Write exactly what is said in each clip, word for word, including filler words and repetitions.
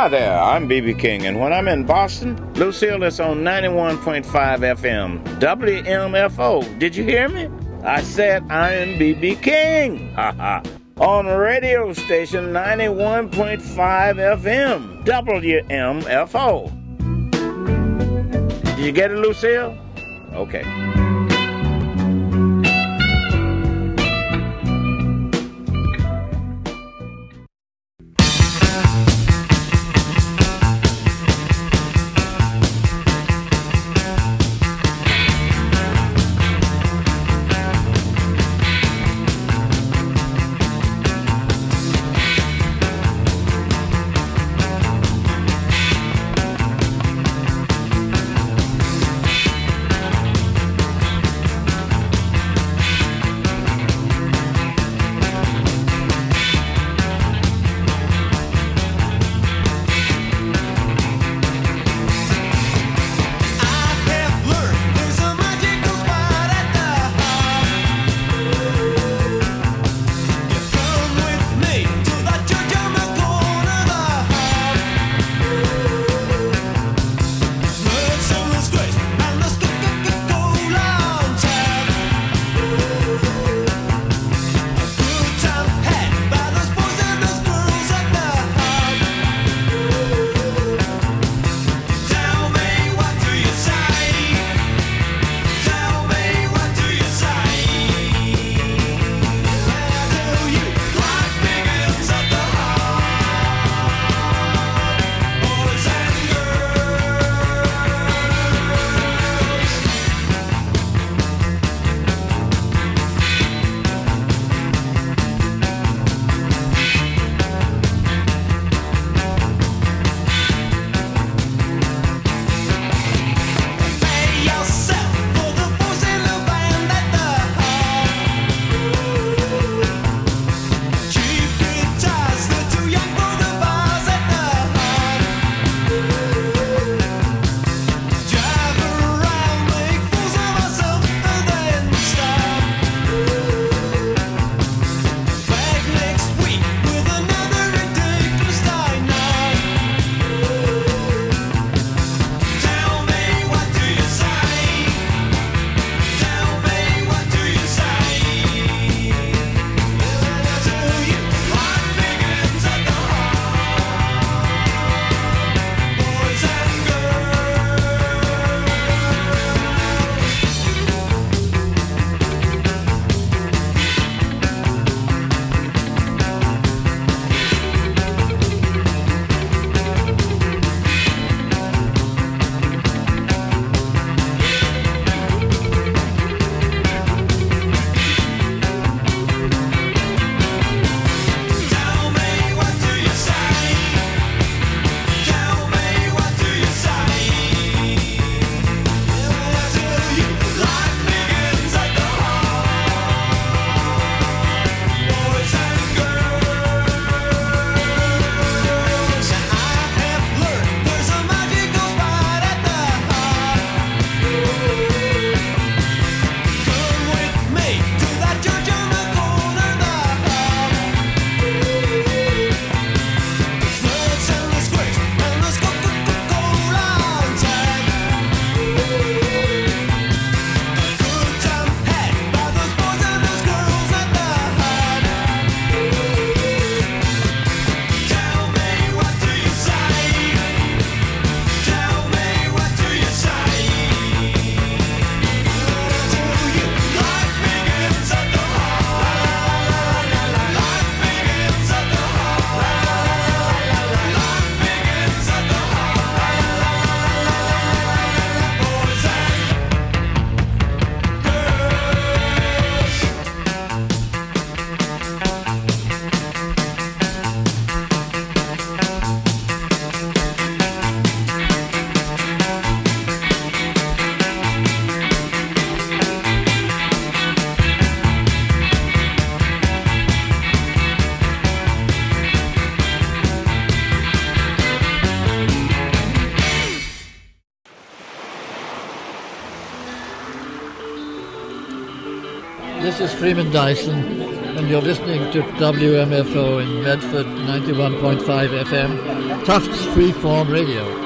Hi there, I'm B B King, and when I'm in Boston, Lucille is on ninety-one point five F M, W M F O. Did you hear me? I said I'm B B King, haha, on radio station ninety-one point five F M, W M F O. Did you get it, Lucille? Okay. This is Freeman Dyson. and you're listening to W M F O in Medford, ninety-one point five F M, Tufts Freeform Radio.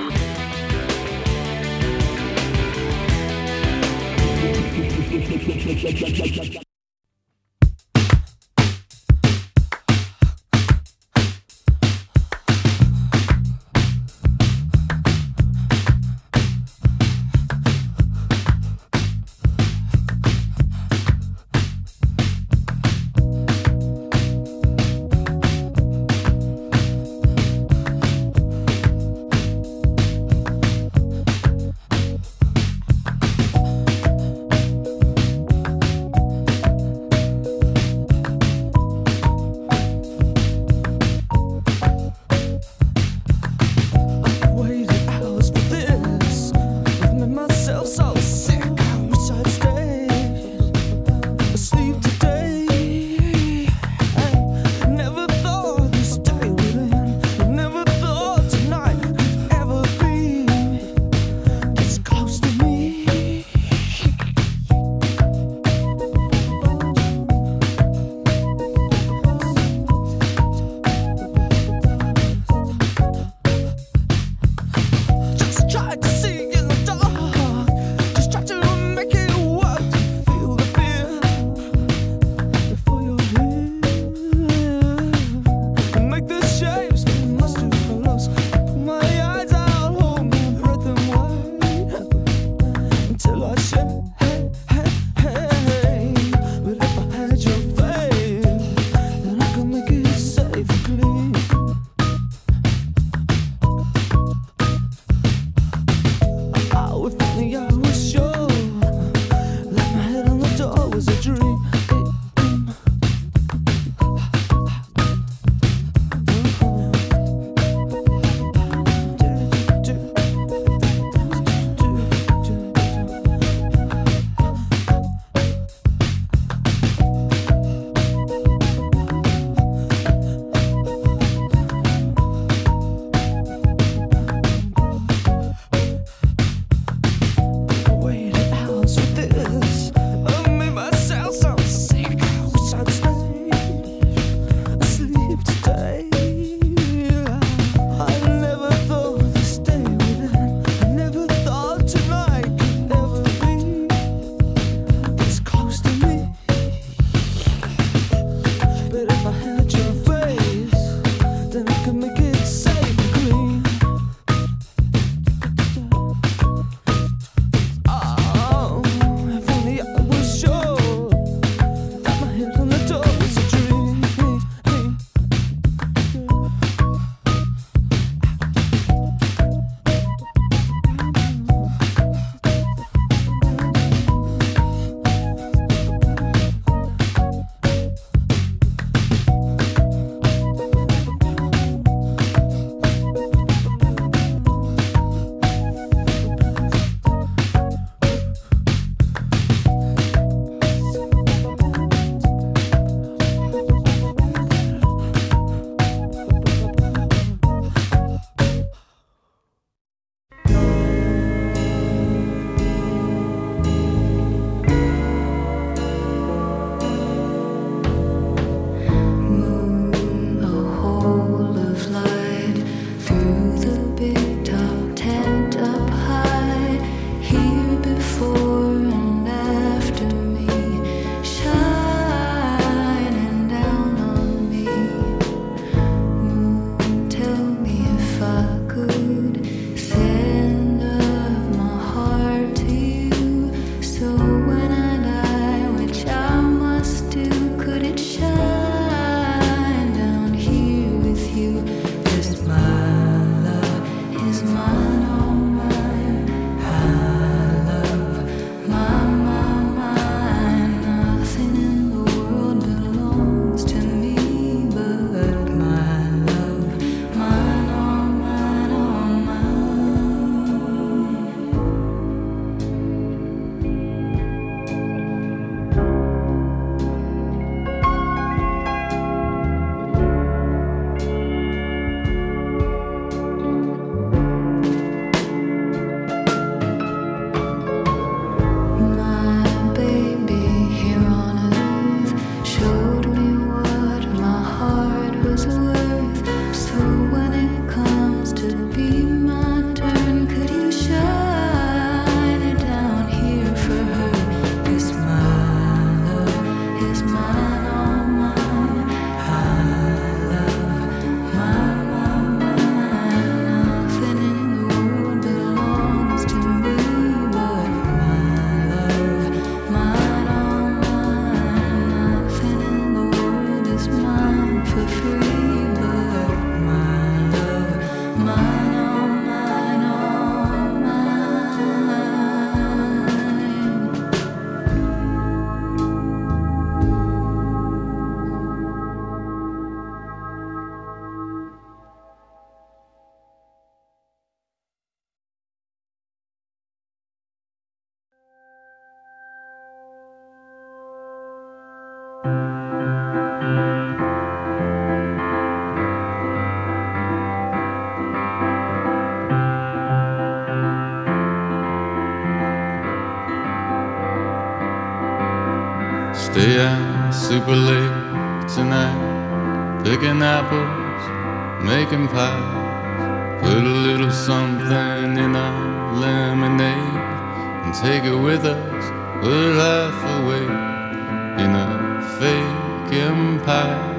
stay out super late tonight, picking apples, making pies. Put a little something in our lemonade and take it with us. We're half awake in a fake empire.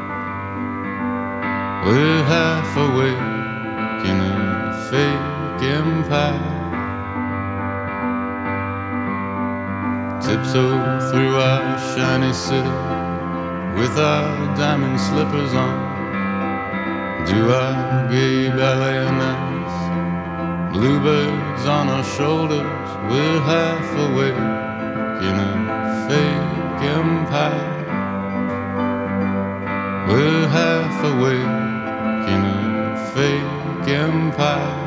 We're half awake in a fake empire. Tiptoe through our shiny city with our diamond slippers on. Do our gay ballet nights, bluebirds on our shoulders. We're half awake in a fake empire. We're half awake in a fake empire.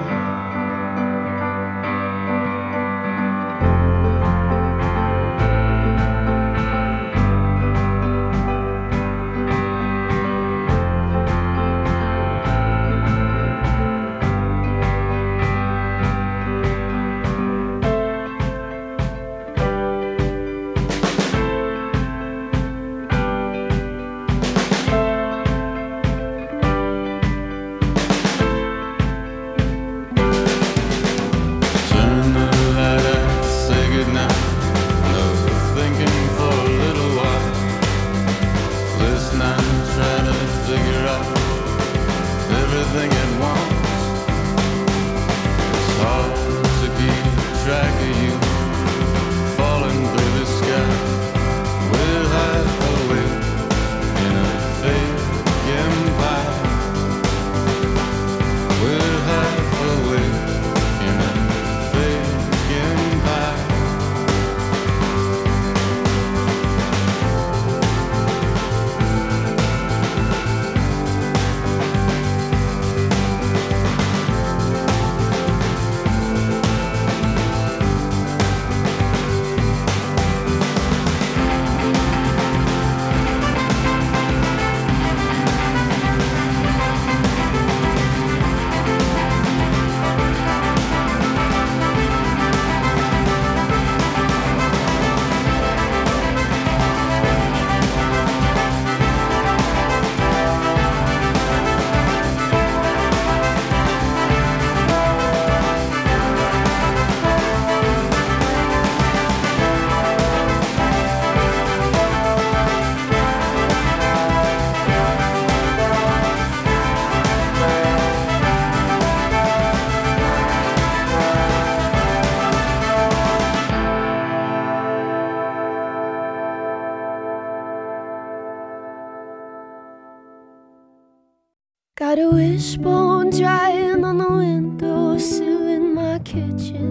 Got a wishbone drying on the windowsill in my kitchen,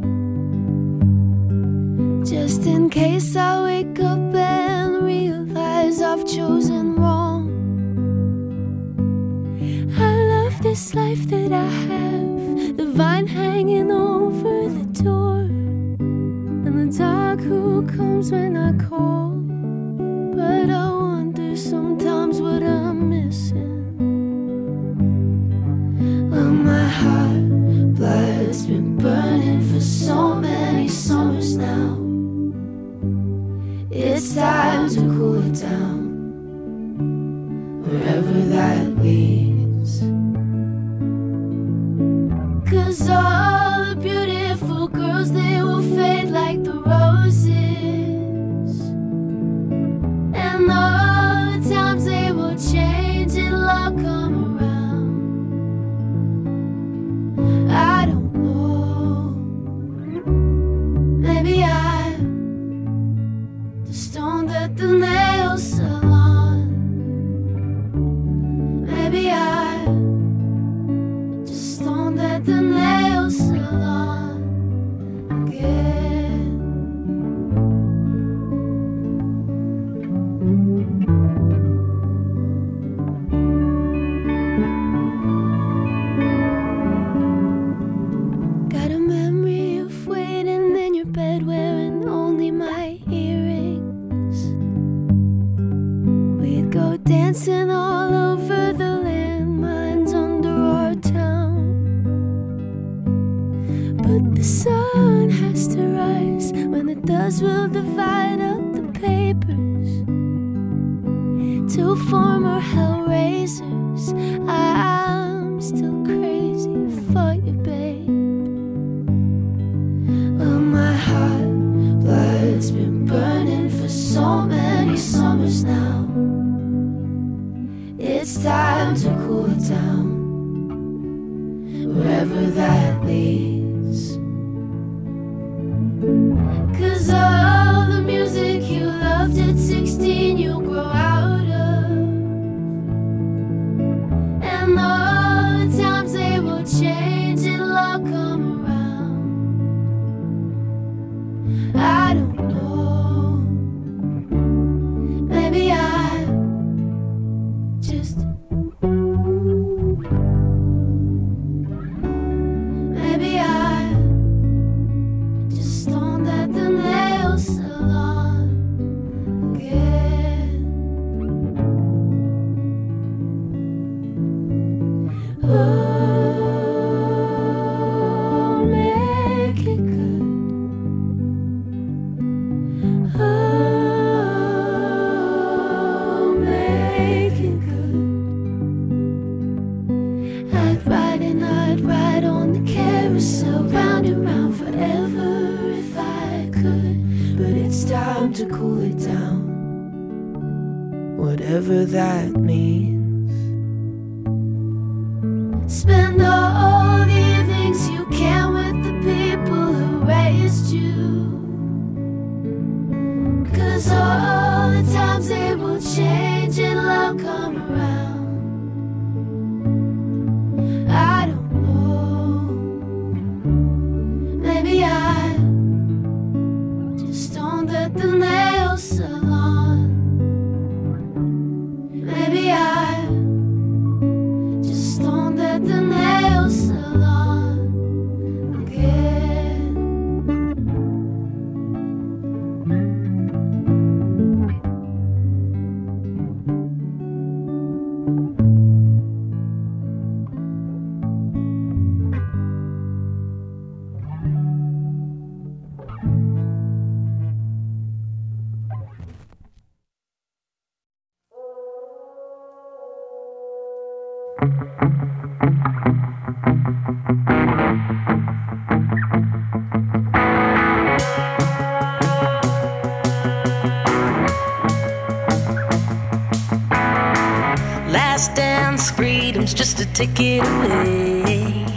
just in case I wake up and realize I've chosen wrong. I love this life that I have, the vine hanging over the door, and the dog who comes when I call. But I wonder sometimes what I'm missing. Well, my heart blood's been burning for so many summers now. It's time to cool it down, wherever that leads. 'Cause all the beautiful girls, they will fade like the roses, and all the times they will change and love come around. I don't know, maybe I'm the stone that the nail salon. Maybe I'm just stone that the nail salon again. Got a memory of waiting in your bed wearing only my earrings. We'd go dancing all over the landmines under our town. But the sun has to rise when it does, we'll divide up the papers. former hellraisers. I'm still crazy for you, babe. Well, my heart blood's been burning for so many summers now. It's time to cool it down, wherever that leads. 'Cause all the music you loved at sixteen you grow out of, and all the times they will change, it'll all come around. I don't know, maybe I just maybe I just don't let the nails salon again. Oh, make it good. Oh, make it good. I'd ride and I'd ride on the carousel, round and round forever if I could. But it's time to cool it down, whatever that means. Spend all the evenings you can with the people who raised you, 'cause all the times they will change, it'll all come around. I don't know, maybe I just don't let the nails salon. Maybe I just don't let the nails salon again. Last dance, freedom's just a ticket away.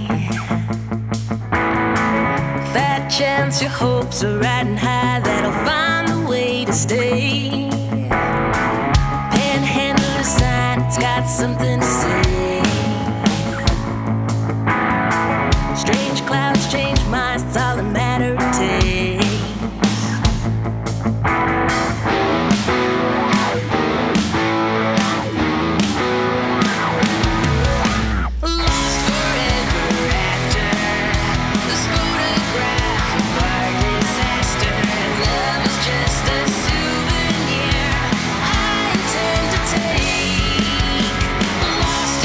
Fat chance your hopes are riding high, that'll find a way to stay. Panhandle sign, it's got something to say. Strange clouds change minds, it's all a matter of taste. Lost forever after this photograph of our disaster. Love is just a souvenir I intend to take. Lost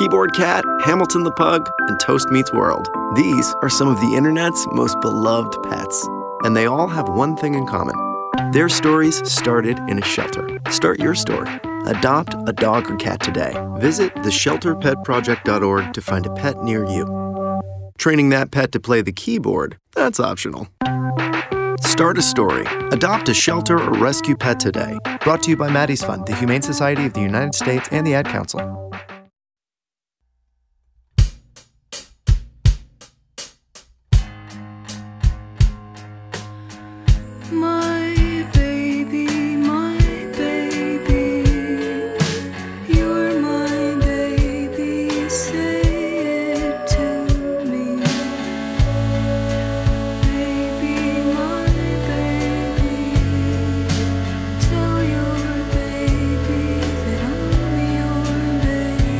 Keyboard Cat, Hamilton the Pug, and Toast Meets World. These are some of the internet's most beloved pets, and they all have one thing in common. Their stories started in a shelter. Start your story. Adopt a dog or cat today. Visit the shelter pet project dot org to find a pet near you. Training that pet to play the keyboard, that's optional. Start a story. Adopt a shelter or rescue pet today. Brought to you by Maddie's Fund, the Humane Society of the United States, and the Ad Council. My baby, my baby, you're my baby, say it to me. Baby, my baby, tell your baby that I'm your baby.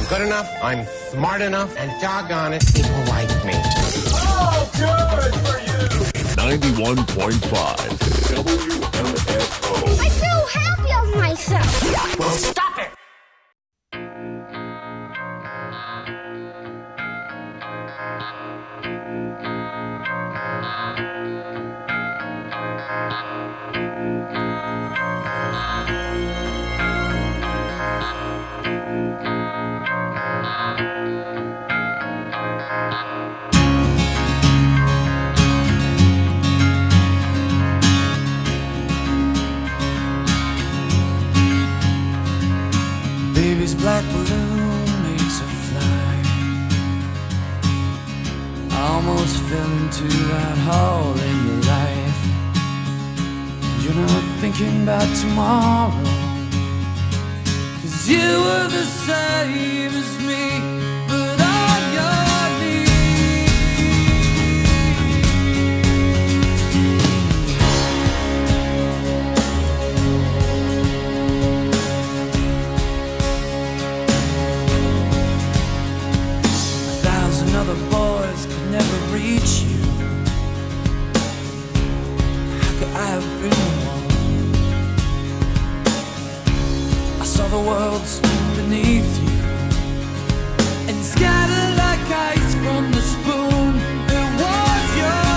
good enough, I'm smart enough, and doggone it, people like me. Oh, good for you! ninety-one point five W M F O. I feel happy of myself. Well, stop it! Baby's black balloon makes her fly. I almost fell into that hole in your life. You're not thinking about tomorrow, 'cause you were the same as me, but on your knees. A thousand other boys could never reach you. How could I have been one? I saw the world spin beneath you and scatter like ice from the spoon. It was your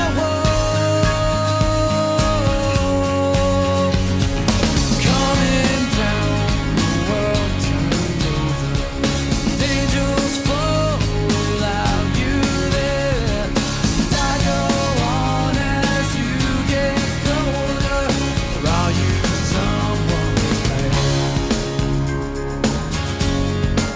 world. Coming down, the world turned over. Angels fall without you there. And I go on as you get colder. Or are you someone's man?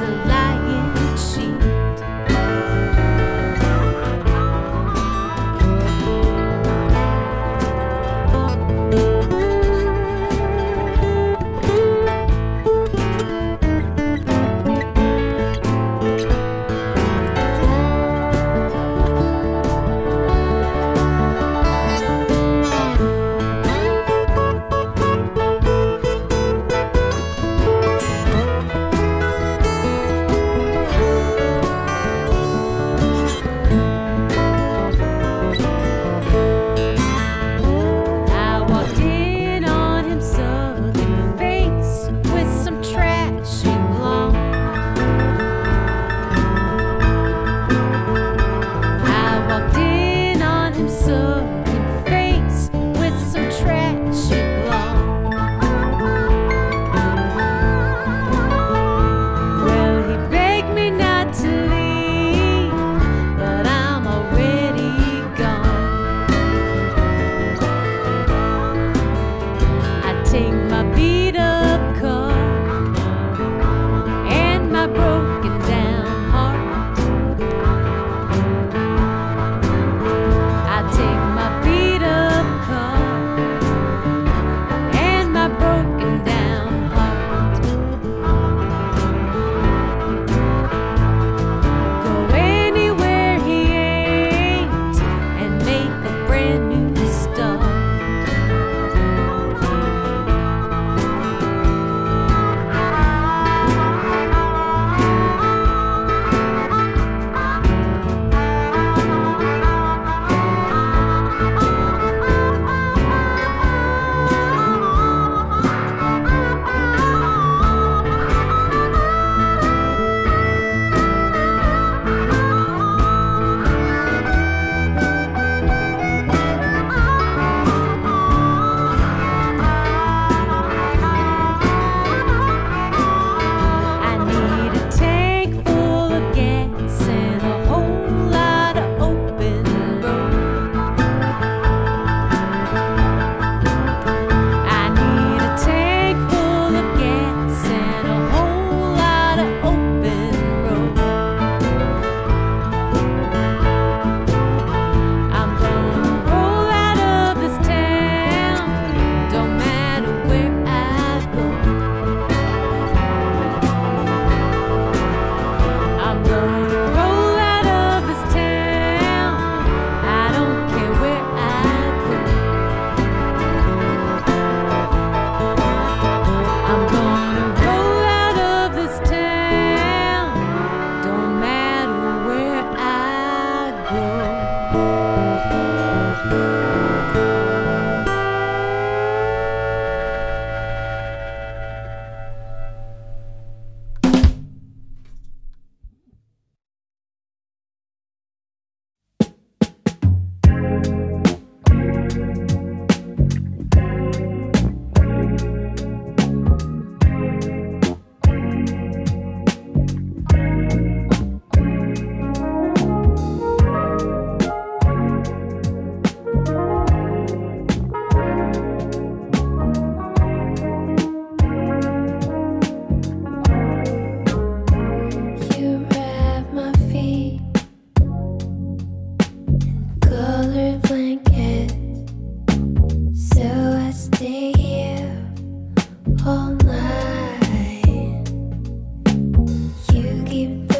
all night. You keep